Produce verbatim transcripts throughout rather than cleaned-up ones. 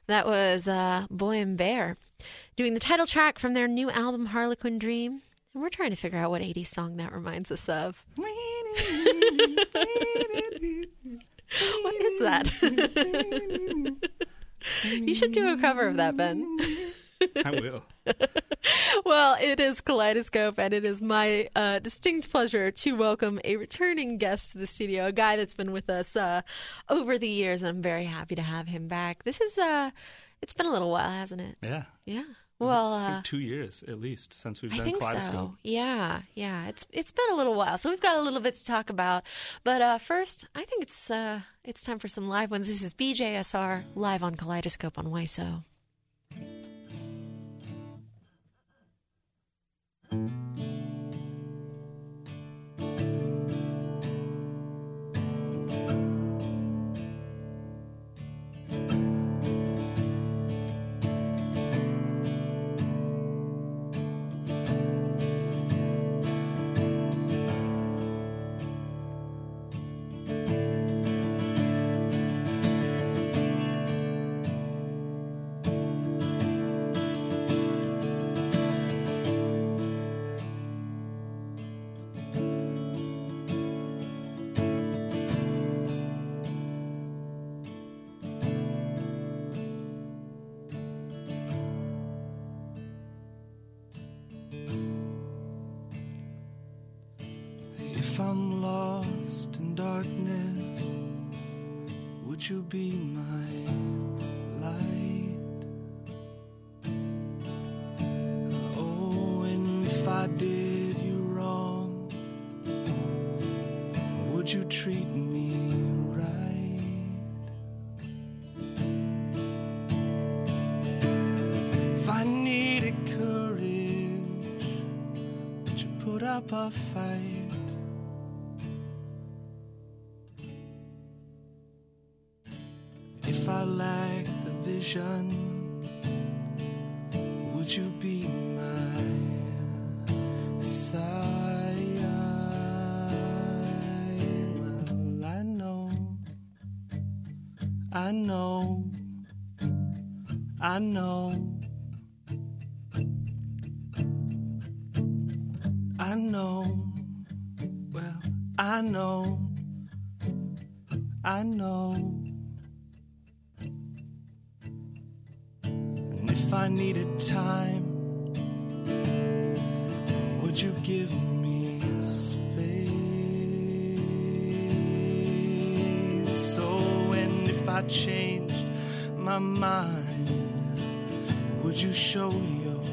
That was uh, Boy and Bear doing the title track from their new album, Harlequin Dream. And we're trying to figure out what eighties song that reminds us of. What is that? You should do a cover of that, Ben. I will. Well, it is Kaleidoscope, and it is my uh, distinct pleasure to welcome a returning guest to the studio, a guy that's been with us uh, over the years, and I'm very happy to have him back. This is, uh, it's been a little while, hasn't it? Yeah. Yeah. Well, I think uh, two years at least since we've I done think Kaleidoscope. so. Yeah, yeah. It's it's been a little while, so we've got a little bit to talk about. But uh, first, I think it's uh, it's time for some live ones. This is B J S R live on Kaleidoscope on W I S O. If I'm lost in darkness, would you be my light? Oh, and if I did you wrong, would you treat me right? If I needed courage, would you put up a fight? If I lack the vision, would you be my side? Well, I know, I know, I know, I know, well, I know, I know. If I needed time, would you give me space? Oh, and if I changed my mind, would you show your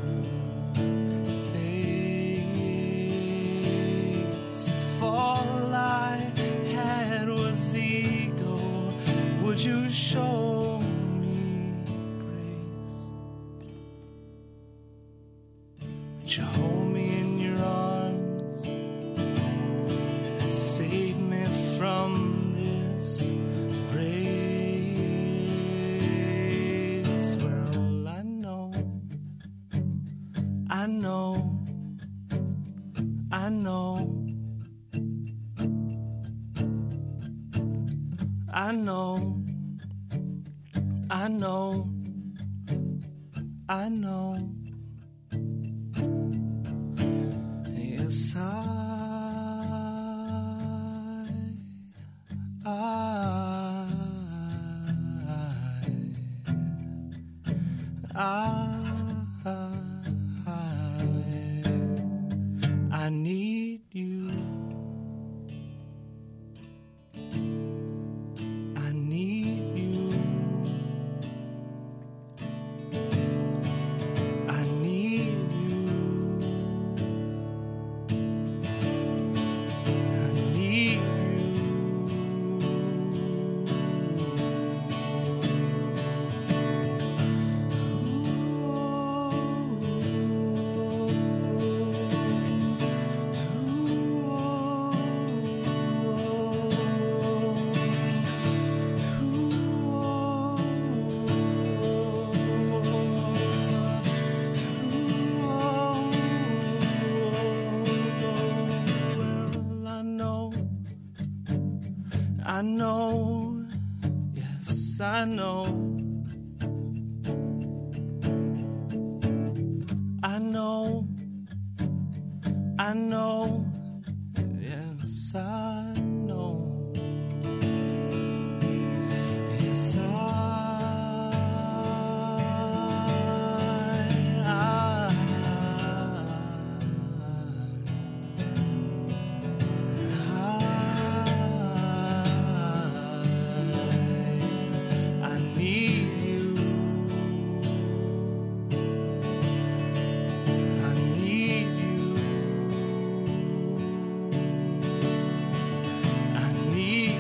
face? If all I had was ego, would you show? Would you hold me in your arms, save me from this race? Well, I know, I know, I know, I know, I know, I know. Yes, I, I, I, I need you. I need you. I need you. I know, yes, I know, know, I know, yes, I know, yes, I, I, I, I need you. I need you. I need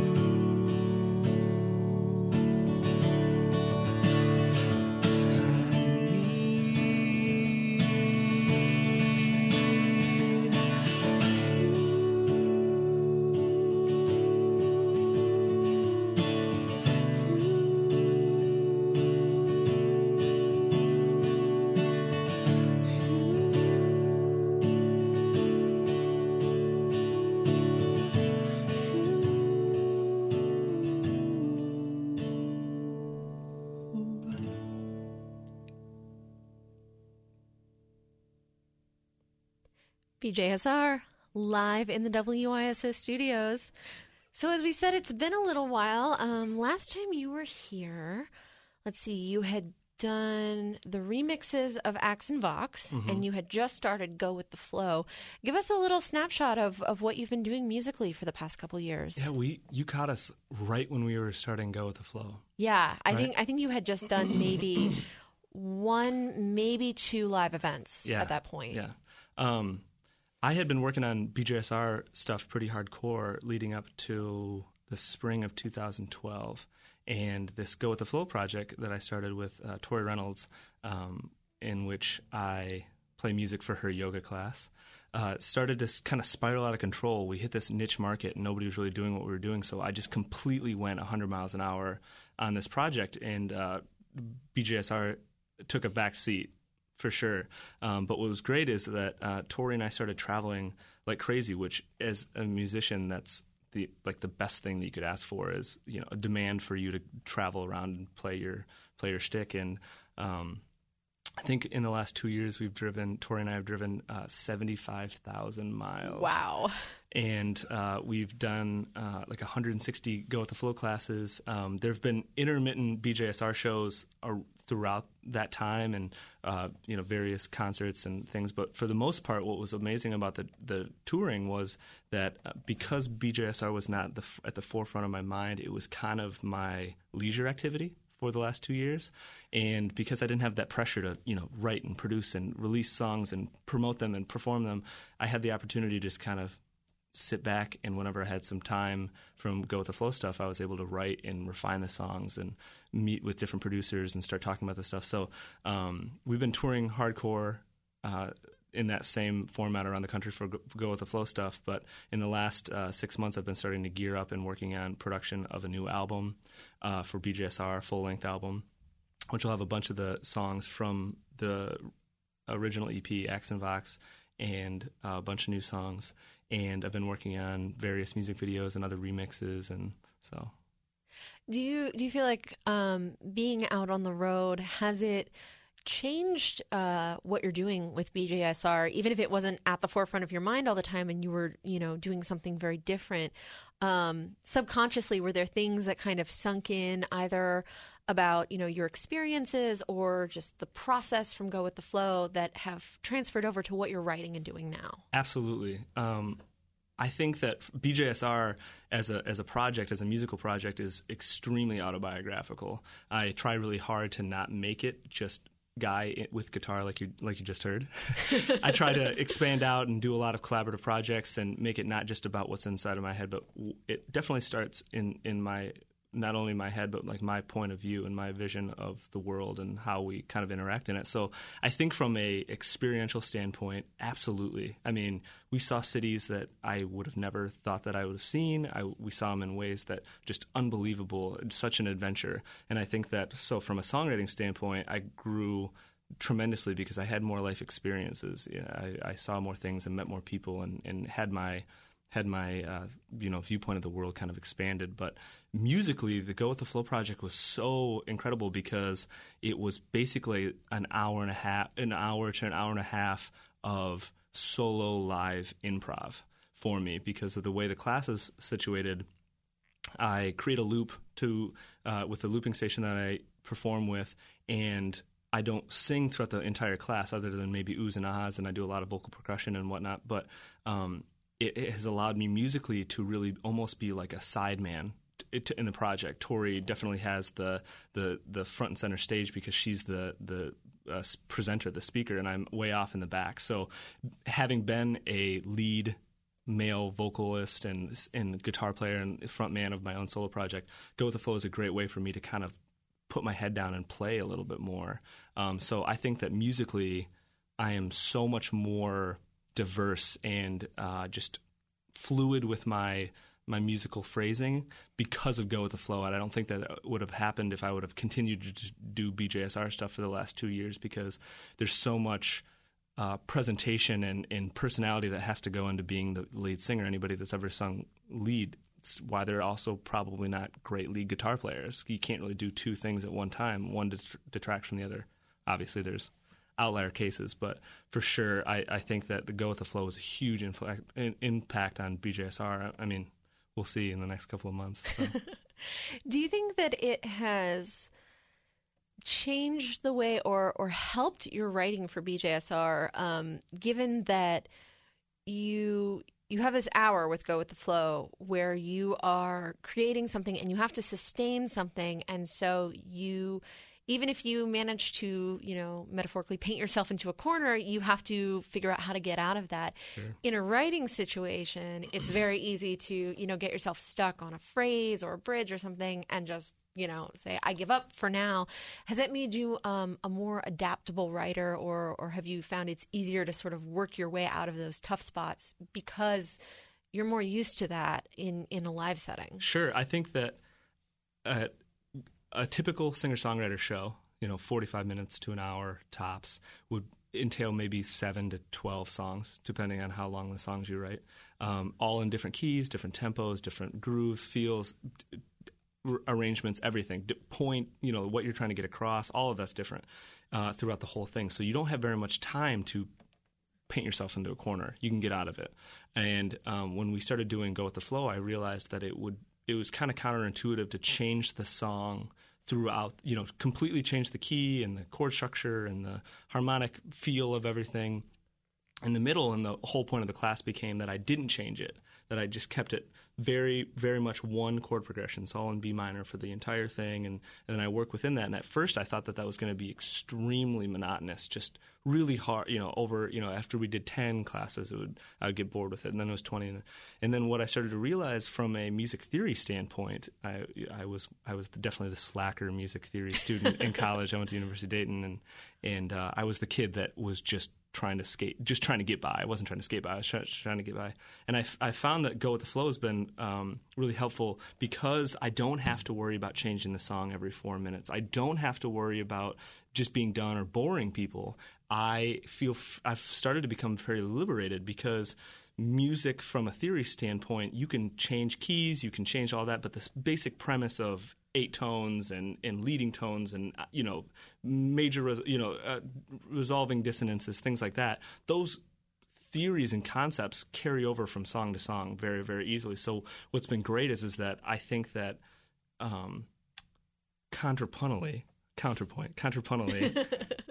B J S R, live in the W I S O studios. So as we said, it's been a little while. Um, last time you were here, let's see, you had done the remixes of Axe and Vox, Mm-hmm. and you had just started Go With The Flow. Give us a little snapshot of, of what you've been doing musically for the past couple years. Yeah, we you caught us right when we were starting Go With The Flow. Yeah, I Right. think I think you had just done maybe one, maybe two live events Yeah. at that point. Yeah. Um, I had been working on B J S R stuff pretty hardcore leading up to the spring of two thousand twelve. And this Go With The Flow project that I started with uh, Tori Reynolds, um, in which I play music for her yoga class, uh, started to kind of spiral out of control. We hit this niche market and nobody was really doing what we were doing. So I just completely went one hundred miles an hour on this project. And uh, B J S R took a back seat. For sure. Um, but what was great is that uh, Tori and I started traveling like crazy, which as a musician, that's the like the best thing that you could ask for is, you know, a demand for you to travel around and play your play your shtick. And um, I think in the last two years we've driven, Tori and I have driven uh, seventy-five thousand miles. Wow. And uh, we've done uh, like one hundred sixty Go With The Flow classes. Um, there have been intermittent B J S R shows uh, throughout that time, and uh, you know, various concerts and things. But for the most part, what was amazing about the the touring was that uh, because B J S R was not the, at the forefront of my mind, it was kind of my leisure activity for the last two years. And because I didn't have that pressure to, you know, write and produce and release songs and promote them and perform them, I had the opportunity to just kind of sit back, and whenever I had some time from Go With The Flow stuff, I was able to write and refine the songs and meet with different producers and start talking about the stuff. So um, we've been touring hardcore uh, in that same format around the country for Go With The Flow stuff, but in the last uh, six months I've been starting to gear up and working on production of a new album uh, for B J S R, full-length album, which will have a bunch of the songs from the original E P, Axe and Vox, and a bunch of new songs. And I've been working on various music videos and other remixes, and so. Do you do you feel like um, being out on the road, has it changed uh, what you're doing with B J S R, even if it wasn't at the forefront of your mind all the time and you were, you know, doing something very different? Um, subconsciously, were there things that kind of sunk in either about, you know, your experiences or just the process from Go With The Flow that have transferred over to what you're writing and doing now? Absolutely. Um, I think that B J S R as a as a project, as a musical project, is extremely autobiographical. I try really hard to not make it just guy with guitar like you like you just heard. I try to expand out and do a lot of collaborative projects and make it not just about what's inside of my head, but it definitely starts in in my not only my head, but like my point of view and my vision of the world and how we kind of interact in it. So I think from a experiential standpoint, absolutely. I mean, we saw cities that I would have never thought that I would have seen. I, we saw them in ways that just unbelievable. It's such an adventure. And I think that, so from a songwriting standpoint, I grew tremendously because I had more life experiences. You know, I, I saw more things and met more people and, and had my had my uh, you know viewpoint of the world kind of expanded. But musically, the Go With The Flow project was so incredible because it was basically an hour and a half, an hour to an hour and a half of solo live improv for me because of the way the class is situated. I create a loop to uh, with the looping station that I perform with, and I don't sing throughout the entire class other than maybe oohs and ahs, and I do a lot of vocal percussion and whatnot. But um, it, it has allowed me musically to really almost be like a sideman in the project. Tori definitely has the the the front and center stage because she's the the uh, presenter, the speaker, and I'm way off in the back. So having been a lead male vocalist and and guitar player and front man of my own solo project, Go With The Flow is a great way for me to kind of put my head down and play a little bit more. Um, so I think that musically I am so much more diverse and uh, just fluid with my my musical phrasing because of Go With The Flow. And I don't think that would have happened if I would have continued to do B J S R stuff for the last two years because there's so much uh, presentation and, and personality that has to go into being the lead singer. Anybody that's ever sung lead, it's why they're also probably not great lead guitar players. You can't really do two things at one time. One det- detracts from the other. Obviously, there's outlier cases, but for sure, I, I think that the Go With The Flow is a huge influ- in, impact on B J S R. I, I mean, we'll see in the next couple of months. So. Do you think that it has changed the way or, or helped your writing for B J S R, um, given that you you have this hour with Go With The Flow where you are creating something and you have to sustain something, and so you... Even if you manage to, you know, metaphorically paint yourself into a corner, you have to figure out how to get out of that. Sure. In a writing situation, it's very easy to, you know, get yourself stuck on a phrase or a bridge or something and just, you know, say, I give up for now. Has that made you um, a more adaptable writer, or, or have you found it's easier to sort of work your way out of those tough spots because you're more used to that in, in a live setting? Sure. I think that uh, a typical singer-songwriter show, you know, forty-five minutes to an hour tops, would entail maybe seven to twelve songs, depending on how long the songs you write, um, all in different keys, different tempos, different grooves, feels, d- r- arrangements, everything. D- point, you know, what you're trying to get across, all of that's different uh, throughout the whole thing. So you don't have very much time to paint yourself into a corner. You can get out of it. And um, when we started doing Go With The Flow, I realized that it would it was kind of counterintuitive to change the song throughout, you know, completely change the key and the chord structure and the harmonic feel of everything in the middle. And the whole point of the class became that I didn't change it, that I just kept it very, very much one chord progression. It's all in B minor for the entire thing. And, and then I work within that. And at first I thought that that was going to be extremely monotonous, just really hard, you know, over, you know, after we did ten classes, it would, I would get bored with it. And then it was twenty. And, and then what I started to realize from a music theory standpoint, I, I was, I was definitely the slacker music theory student in college. I went to University of Dayton, and, and uh, I was the kid that was just trying to skate, just trying to get by. I wasn't trying to skate by. I was try, trying to get by. And I, I found that Go With The Flow has been um, really helpful because I don't have to worry about changing the song every four minutes. I don't have to worry about just being done or boring people. I feel f- I've started to become very liberated because music from a theory standpoint, you can change keys, you can change all that, but this basic premise of eight tones and, and leading tones and, you know, major, res- you know, uh, resolving dissonances, things like that, those theories and concepts carry over from song to song very, very easily. So what's been great is, is that I think that um, contrapuntally, counterpoint, contrapuntally,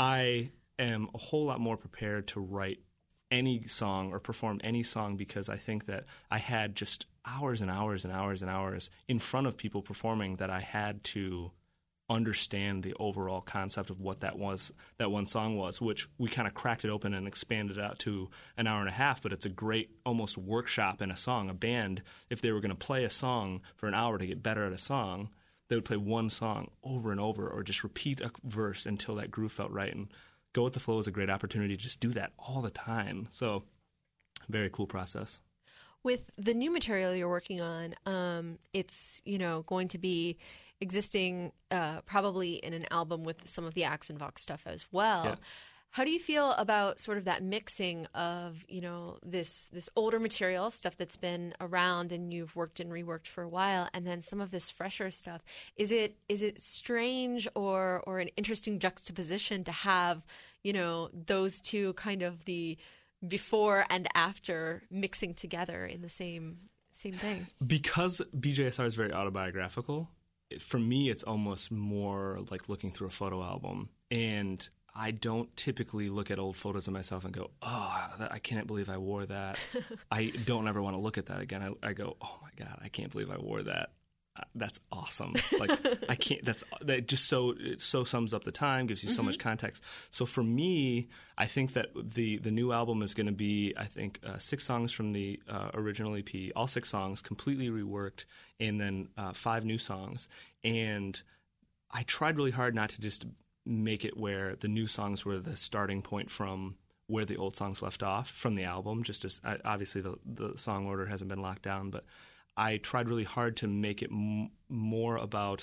I am a whole lot more prepared to write any song or perform any song because I think that I had just hours and hours and hours and hours in front of people performing that I had to understand the overall concept of what that was, that one song was, which we kind of cracked it open and expanded it out to an hour and a half, but it's a great almost workshop in a song. A band, if they were going to play a song for an hour to get better at a song, they would play one song over and over or just repeat a verse until that groove felt right. And Go With The Flow is a great opportunity to just do that all the time. So very cool process. With the new material you're working on, um, it's, you know, going to be existing uh, probably in an album with some of the Axe and Vox stuff as well. Yeah. How do you feel about sort of that mixing of, you know, this this older material, stuff that's been around and you've worked and reworked for a while, and then some of this fresher stuff? Is it is it strange or or an interesting juxtaposition to have, you know, those two kind of the before and after mixing together in the same same thing? Because B J S R is very autobiographical, for me it's almost more like looking through a photo album. And I don't typically look at old photos of myself and go, oh, that, I can't believe I wore that. I don't ever want to look at that again. I, I go, oh, my God, I can't believe I wore that. Uh, that's awesome. Like, I can't, that's, that just so, it so sums up the time, gives you so mm-hmm. much context. So for me, I think that the, the new album is going to be, I think, uh, six songs from the uh, original E P, all six songs completely reworked, and then uh, five new songs. And I tried really hard not to just make it where the new songs were the starting point from where the old songs left off from the album. Just as I, obviously the the song order hasn't been locked down, but I tried really hard to make it m- more about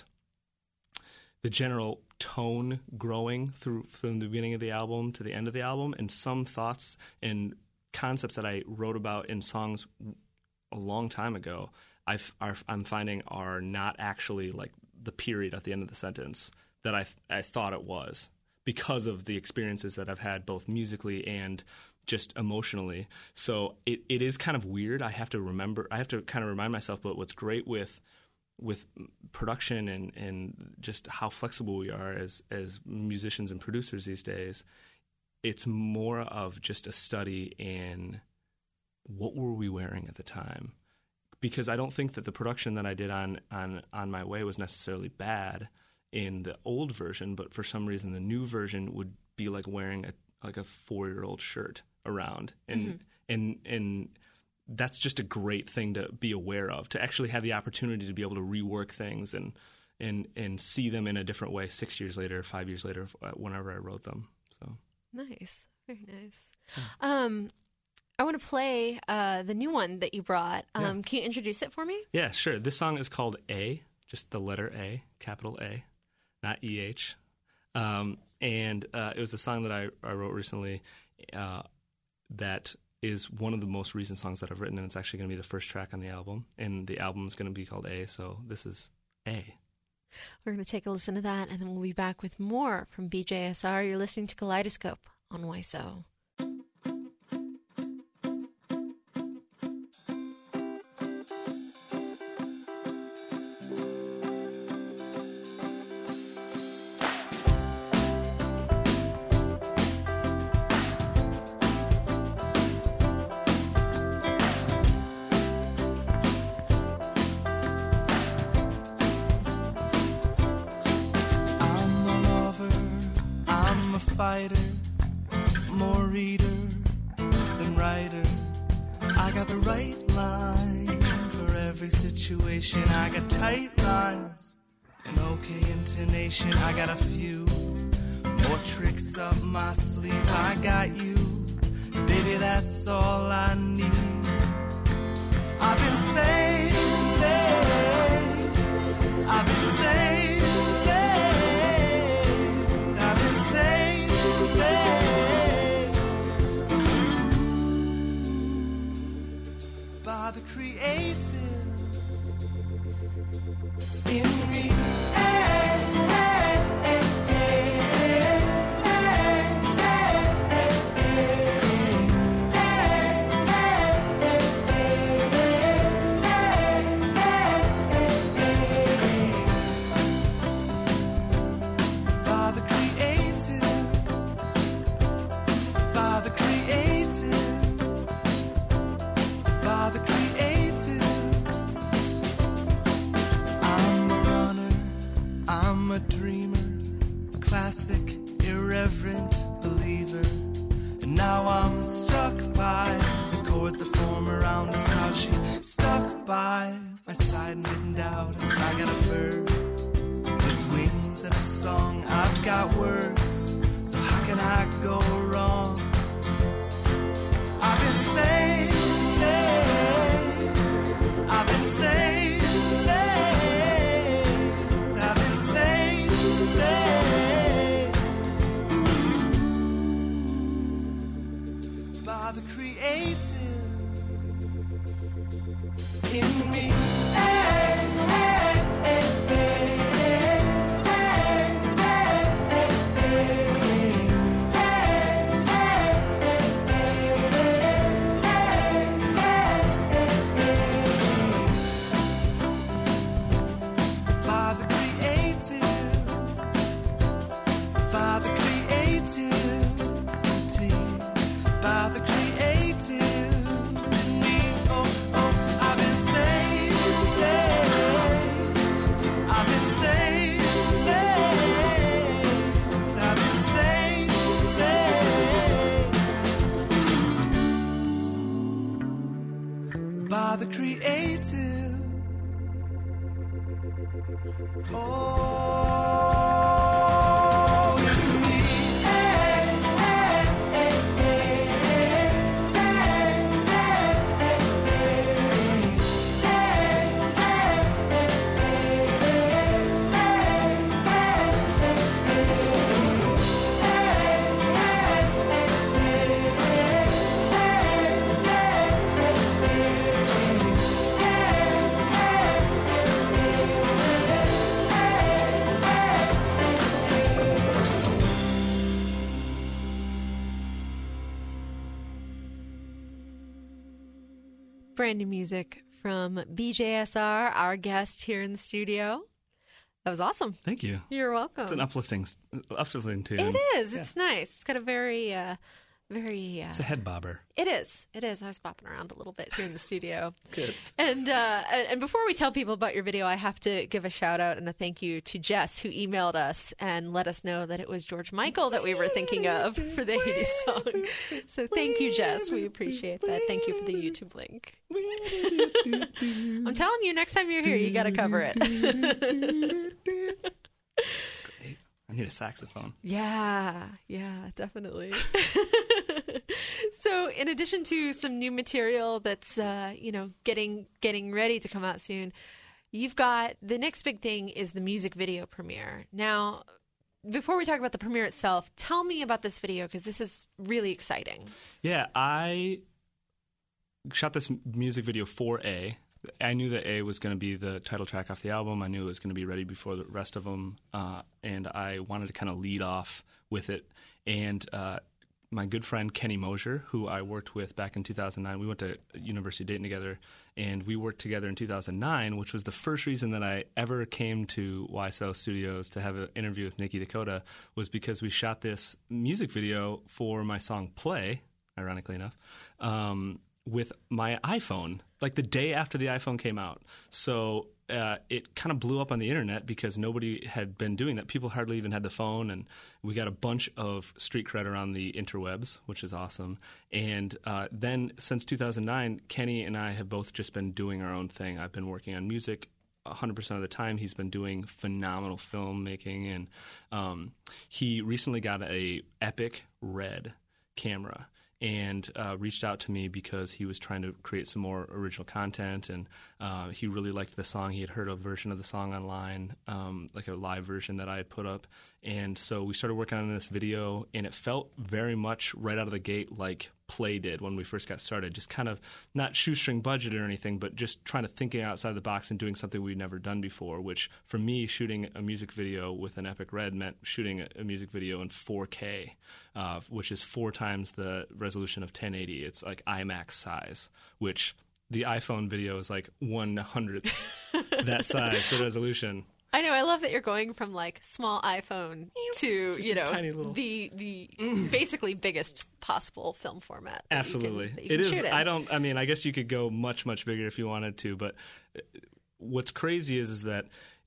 the general tone growing through from the beginning of the album to the end of the album, and some thoughts and concepts that I wrote about in songs a long time ago, I've, are, I'm finding are not actually like the period at the end of the sentence that I I thought it was, because of the experiences that I've had both musically and just emotionally. So it, it is kind of weird. I have to remember, I have to kind of remind myself, but what's great with with production and, and just how flexible we are as, as musicians and producers these days, it's more of just a study in what were we wearing at the time. Because I don't think that the production that I did on, on, on My Way was necessarily bad in the old version, but for some reason the new version would be like wearing a like a four-year-old shirt around, and mm-hmm. and and that's just a great thing to be aware of, to actually have the opportunity to be able to rework things and and and see them in a different way six years later, five years later, whenever I wrote them. So nice, very nice. Yeah. Um, I want to play uh, the new one that you brought. Um, yeah. Can you introduce it for me? Yeah, sure. This song is called A, just the letter A, capital A. Not E H. Um, and uh, it was a song that I, I wrote recently uh, that is one of the most recent songs that I've written, and it's actually going to be the first track on the album. And the album is going to be called A, so this is A. We're going to take a listen to that, and then we'll be back with more from B J S R. You're listening to Kaleidoscope on Y S O. Fighter, more reader than writer. I got the right line for every situation. I got tight rhymes and okay intonation. I got a few more tricks up my sleeve. I got you, baby, that's all I need. I've been saying, saying, I've been saying, saying, I've been saying. By the creative in me. Oh, you and me. Hey, hey, hey, hey, hey, hey, Brand new music from B J S R, our guest here in the studio. That was awesome. Thank you. You're welcome. It's an uplifting, uplifting tune. It is. It's nice. It's got a very, uh, very. Uh, It's a head bobber. It is. It is. I was bopping around a little bit here in the studio. Good. And uh, and before we tell people about your video, I have to give a shout out and a thank you to Jess, who emailed us and let us know that it was George Michael that we were thinking of for the Hades song. So thank you, Jess. We appreciate that. Thank you for the YouTube link. I'm telling you, next time you're here, you got to cover it. I need a saxophone. Yeah, yeah, definitely. So, in addition to some new material that's uh, you know getting getting ready to come out soon, you've got the next big thing is the music video premiere. Now, before we talk about the premiere itself, tell me about this video because this is really exciting. Yeah, I shot this music video for A. I knew that A was going to be the title track off the album. I knew it was going to be ready before the rest of them, uh, and I wanted to kind of lead off with it. And uh, my good friend Kenny Mosier, who I worked with back in two thousand nine, we went to University of Dayton together, and we worked together in two thousand nine, which was the first reason that I ever came to Y S L Studios to have an interview with Nikki Dakota, was because we shot this music video for my song Play, ironically enough, um, with my iPhone, like the day after the iPhone came out. So uh, it kind of blew up on the internet because nobody had been doing that. People hardly even had the phone, and we got a bunch of street cred around the interwebs, which is awesome. And uh, then since two thousand nine, Kenny and I have both just been doing our own thing. I've been working on music one hundred percent of the time. He's been doing phenomenal filmmaking, and um, he recently got a Epic Red camera and uh, reached out to me because he was trying to create some more original content, and uh, he really liked the song. He had heard a version of the song online, um, like a live version that I had put up, and so we started working on this video, and it felt very much right out of the gate like Play did when we first got started, just kind of not shoestring budget or anything, but just trying to thinking outside the box and doing something we'd never done before, which for me, shooting a music video with an Epic Red meant shooting a, a music video in four K, uh, which is four times the resolution of ten eighty. It's like IMAX size, which the iPhone video is like one hundredth that size, the resolution. I know. I love that you're going from like small iPhone to Just you a know tiny little- the the basically biggest possible film format. that you Absolutely, can- that you it can is. shoot in. I don't. I mean, I guess you could go much, much bigger if you wanted to. But what's crazy is, is that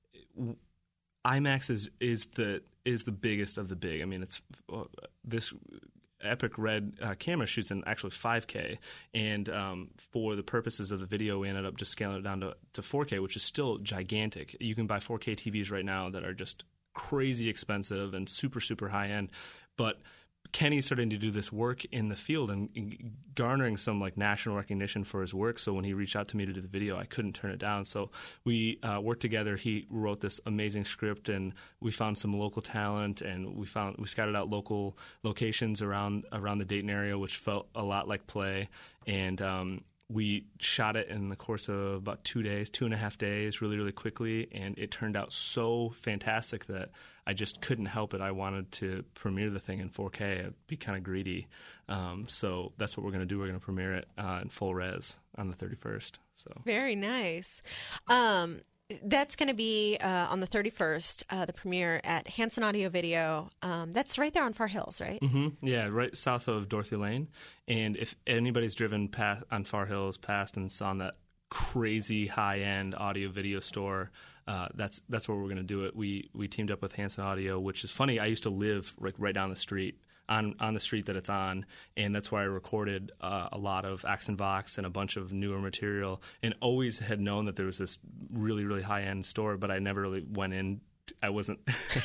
IMAX is is the is the biggest of the big. I mean, it's uh, this Epic Red uh, camera shoots in actually five K, and um, for the purposes of the video, we ended up just scaling it down to, to four K, which is still gigantic. You can buy four K T Vs right now that are just crazy expensive and super, super high end, but Kenny's starting to do this work in the field and, and garnering some like national recognition for his work. So when he reached out to me to do the video, I couldn't turn it down. So we uh, worked together. He wrote this amazing script, and we found some local talent, and we found we scouted out local locations around around the Dayton area, which felt a lot like Play. And um, we shot it in the course of about two days, two and a half days, really, really quickly, and it turned out so fantastic that I just couldn't help it. I wanted to premiere the thing in four K. I'd be kind of greedy. Um, so that's what we're going to do. We're going to premiere it uh, in full res on the thirty-first. So Very nice. Um, that's going to be uh, on the thirty-first, uh, the premiere at Hanson Audio Video. Um, that's right there on Far Hills, right? Mm-hmm. Yeah, right south of Dorothy Lane. And if anybody's driven past on Far Hills past and saw that crazy high-end audio video store uh, that's that's where we're going to do it. We we teamed up with Hanson Audio, which is funny. I used to live like right down the street. On, on the street that it's on, and that's where I recorded uh, a lot of Axe and Vox and a bunch of newer material, and always had known that there was this really, really high-end store, but I never really went in. I wasn't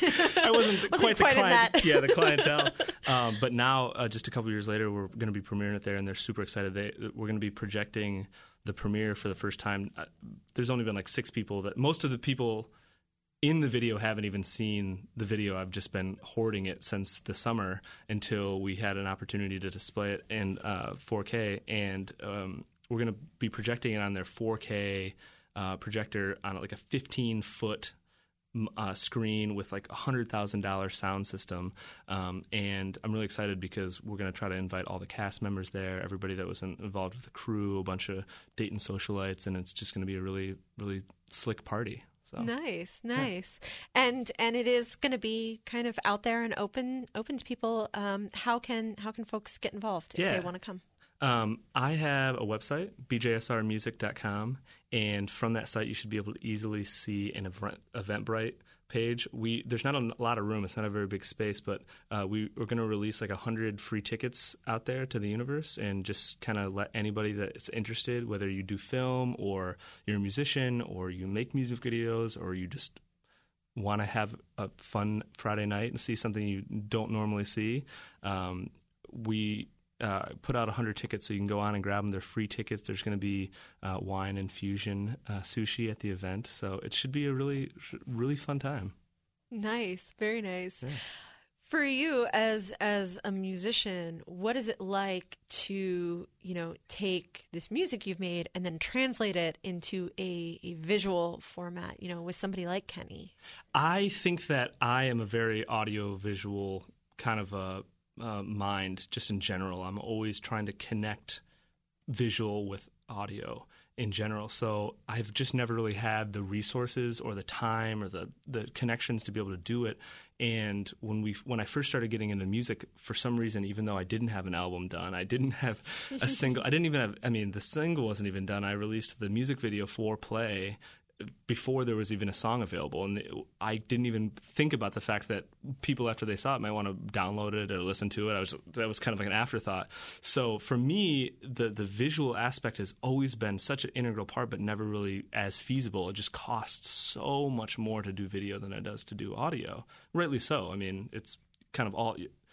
I wasn't, wasn't quite, quite the client, that. yeah, the clientele. um, but now, uh, just a couple years later, we're going to be premiering it there, and they're super excited. They, we're going to be projecting the premiere for the first time. Uh, there's only been like six people. That most of the people in the video haven't even seen the video. I've just been hoarding it since the summer until we had an opportunity to display it in uh, four K, and um, we're going to be projecting it on their four K uh, projector on like a fifteen foot uh, screen with like a one hundred thousand dollars sound system, um, and I'm really excited because we're going to try to invite all the cast members there, everybody that was in, involved with the crew, a bunch of Dayton socialites, and it's just going to be a really, really slick party. So. Nice, nice, yeah. and and it is going to be kind of out there and open open to people. Um, how can how can folks get involved if yeah. they want to come? Um, I have a website, b j s r music dot com, and from that site you should be able to easily see an event, Eventbrite page. We there's not a lot of room; it's not a very big space, but uh, we we're going to release like a hundred free tickets out there to the universe, and just kind of let anybody that's interested, whether you do film or you're a musician or you make music videos or you just want to have a fun Friday night and see something you don't normally see, um, we. Uh, put out one hundred tickets so you can go on and grab them. They're free tickets. There's going to be uh, wine and fusion uh, sushi at the event. So it should be a really, really fun time. Nice. Very nice. Yeah. For you as as a musician, what is it like to, you know, take this music you've made and then translate it into a, a visual format, you know, with somebody like Kenny? I think that I am a very audio-visual kind of a Uh, mind just in general. I'm always trying to connect visual with audio in general. So I've just never really had the resources or the time or the, the connections to be able to do it. And when we when I first started getting into music, for some reason, even though I didn't have an album done, I didn't have a single, I didn't even have, I mean, the single wasn't even done. I released the music video for Play before there was even a song available, and I didn't even think about the fact that people after they saw it might want to download it or listen to it. I was that was kind of like an afterthought. So for me, the the visual aspect has always been such an integral part, but never really as feasible. It just costs so much more to do video than it does to do audio. Rightly so. I mean, it's kind of all.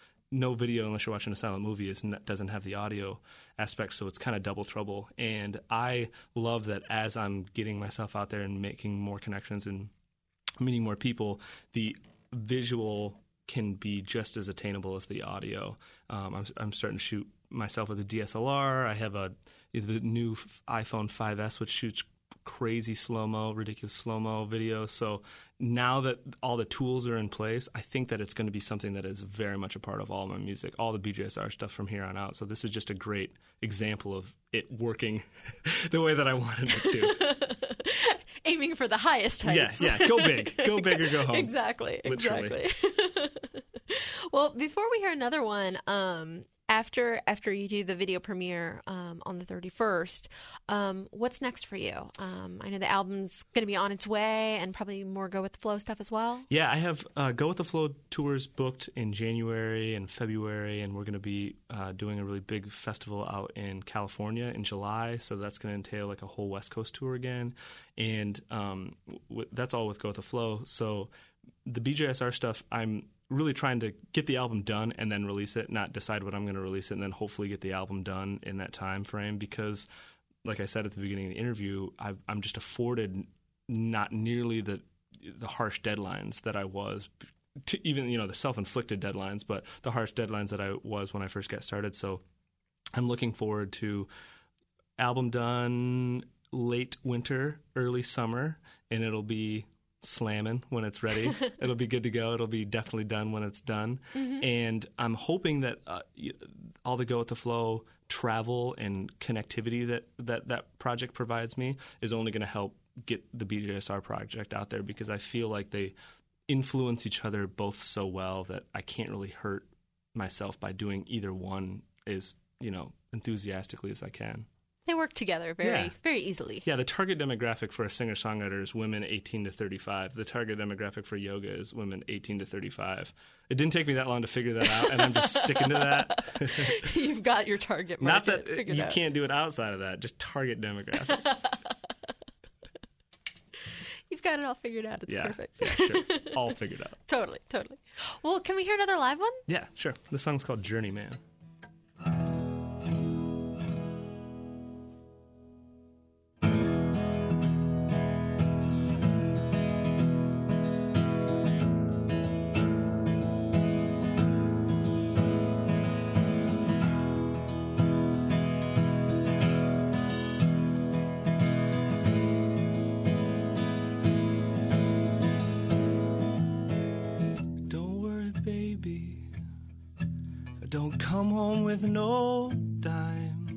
No video unless you're watching a silent movie is doesn't have the audio aspect, so it's kind of double trouble. And I love that as I'm getting myself out there and making more connections and meeting more people, the visual can be just as attainable as the audio. Um, I'm, I'm starting to shoot myself with a D S L R. I have a the new iPhone five S, which shoots crazy slow-mo, ridiculous slow-mo videos. So now that all the tools are in place, I think that it's going to be something that is very much a part of all my music, all the B J S R stuff from here on out. So this is just a great example of it working the way that I wanted it to. Aiming for the highest heights. Yeah, yeah. Go big. Go big or go home. Exactly. Literally. Exactly. Well, before we hear another one, um, after after you do the video premiere um, on the thirty-first, um, what's next for you? Um, I know the album's going to be on its way, and probably more Go With The Flow stuff as well. Yeah, I have uh, Go With The Flow tours booked in January and February, and we're going to be uh, doing a really big festival out in California in July, so that's going to entail like a whole West Coast tour again, and um, w- that's all with Go With The Flow. So the B J S R stuff, I'm really trying to get the album done and then release it, not decide what I'm going to release it and then hopefully get the album done in that time frame, because like I said at the beginning of the interview, I've, I'm just afforded not nearly the the harsh deadlines that I was, to even, you know, the self-inflicted deadlines, but the harsh deadlines that I was when I first got started. So I'm looking forward to album done late winter, early summer, and it'll be slamming when it's ready. It'll be good to go. It'll be definitely done when it's done. Mm-hmm. And I'm hoping that uh, all the Go With The Flow travel and connectivity that that, that project provides me is only going to help get the B J S R project out there, because I feel like they influence each other both so well that I can't really hurt myself by doing either one as, you know, enthusiastically as I can. They work together very, Yeah. very easily. Yeah, the target demographic for a singer-songwriter is women eighteen to thirty-five. The target demographic for yoga is women eighteen to thirty-five. It didn't take me that long to figure that out, and I'm just sticking to that. You've got your target Not market that figured you out. can't do it outside of that, just target demographic. You've got it all figured out. It's Yeah, perfect. yeah, sure. All figured out. Totally, totally. Well, can we hear another live one? Yeah, sure. The song's called Journeyman. Don't worry, baby. Don't come home with no dime.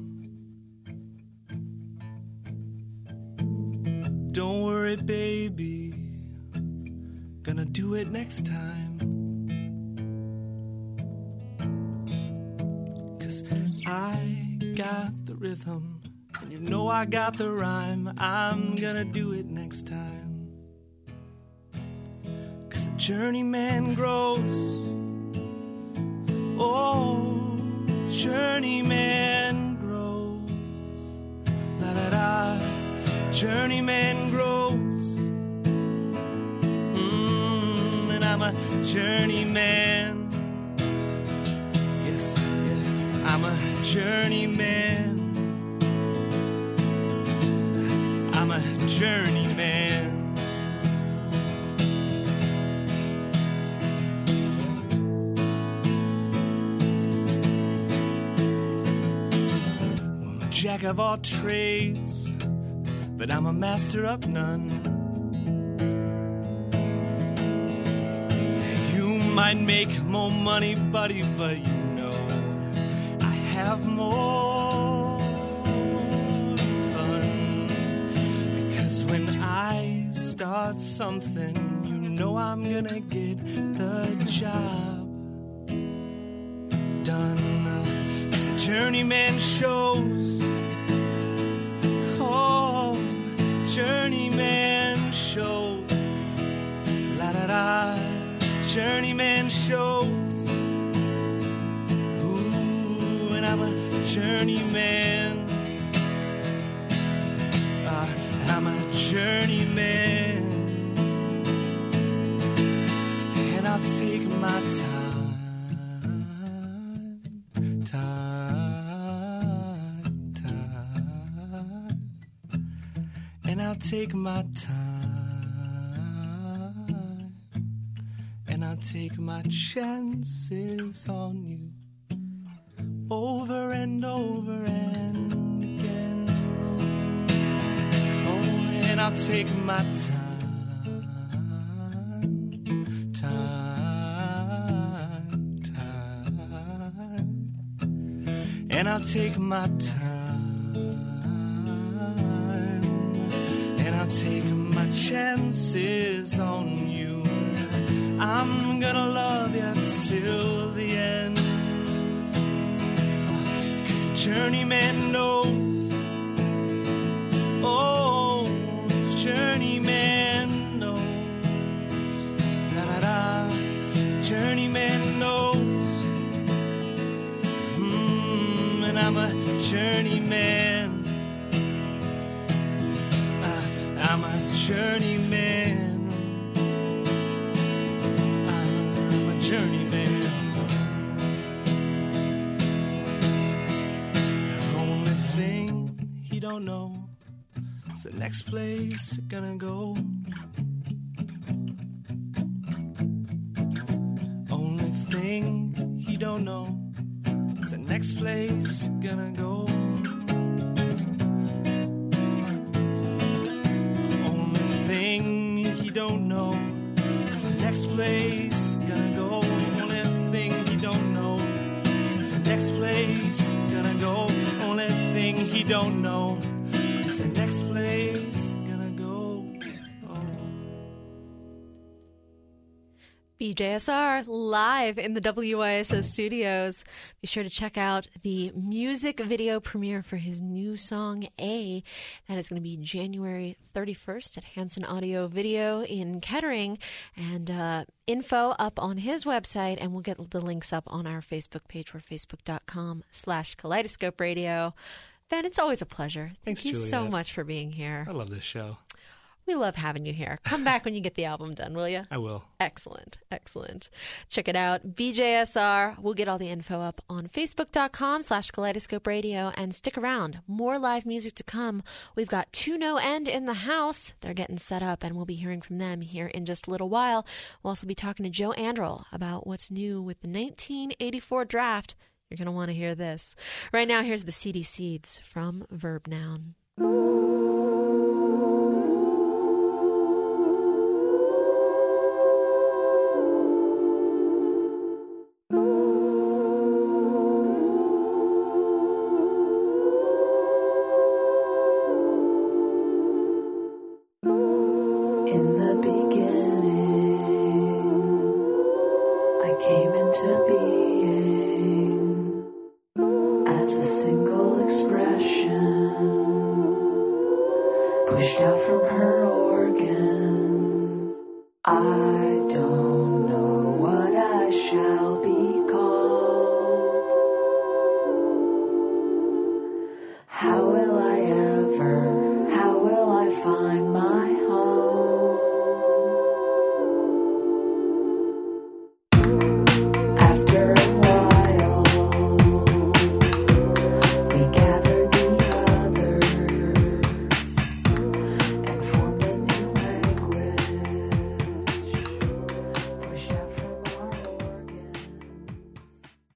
Don't worry, baby. Gonna do it next time. 'Cause I got the rhythm, and you know I got the rhyme. I'm gonna do it next time. 'Cause a journeyman grows. Oh, the journeyman grows. La da da, journeyman grows. Mm, and I'm a journeyman. Yes, yes, I'm a journeyman. I'm a journeyman. Jack of all trades, but I'm a master of none. You might make more money, buddy, but you know I have more fun. Because when I start something, you know I'm gonna get the job done. It's a journeyman shows. Oh, journeyman shows. La da da, journeyman shows. Ooh, and I'm a journeyman. Uh, I'm a journeyman. And I'll take my time, time, time. And I'll take my time, and I'll take my chances on you, over and over and again. Oh, and I'll take my time, time, time. And I'll take my time, and I'll take my chances on you. I'm gonna love you till the end. 'Cause a journeyman knows. Oh, journeyman knows. Da da da, journeyman knows. Mm, and I'm a journeyman. Uh, I'm a journeyman. I'm a journeyman. The only thing he don't know is the next place you're gonna go. Only thing he don't know is the next place you're gonna go. Only thing he don't know is the next place you're gonna go. Only thing he don't know is the next place you're gonna go. Only thing he don't know is the next place you're gonna go. Oh. B J S R live in the W I S O studios. Be sure to check out the music video premiere for his new song, A. That is going to be January thirty-first at Hanson Audio Video in Kettering. And uh, info up on his website, and we'll get the links up on our Facebook page. We're facebook.com slash Kaleidoscope Radio. Ben, it's always a pleasure. Thank Thanks, you Juliet. so much for being here. I love this show. We love having you here. Come back when you get the album done, will you? I will. Excellent. Excellent. Check it out. B J S R. We'll get all the info up on facebook.com slash Kaleidoscope Radio. And stick around. More live music to come. We've got To No End in the house. They're getting set up, and we'll be hearing from them here in just a little while. We'll also be talking to Joe Andrell about what's new with the nineteen eighty-four draft. You're going to want to hear this. Right now, here's the C D Seeds from Verb Noun. In the beginning, I came into being.